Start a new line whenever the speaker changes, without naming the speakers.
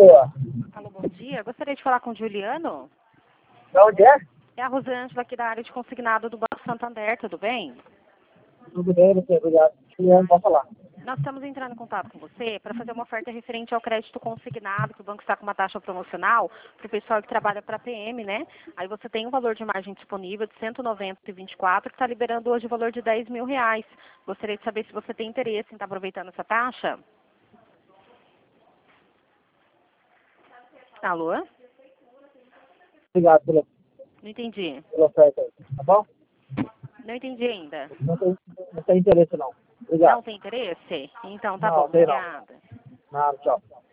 Alô?
Alô, bom dia. Gostaria de falar com o Juliano.
Da onde é?
É a Rosângela aqui da área de consignado do Banco Santander, tudo bem?
Tudo bem, você, obrigado. Juliano, pode falar.
Nós estamos entrando em contato com você para fazer uma oferta referente ao crédito consignado, que o banco está com uma taxa promocional para o pessoal que trabalha para a PM, né? Aí você tem um valor de margem disponível de 190,24, que está liberando hoje o valor de R$ 10.000. Gostaria de saber se você tem interesse em estar aproveitando essa taxa. Alô?
Obrigado
Não entendi.
pela oferta aí, tá bom?
Não entendi ainda.
Não tem interesse, não. Obrigado.
Não tem interesse? Então tá bom,
Não, tem não.
obrigada.
Nada, tchau.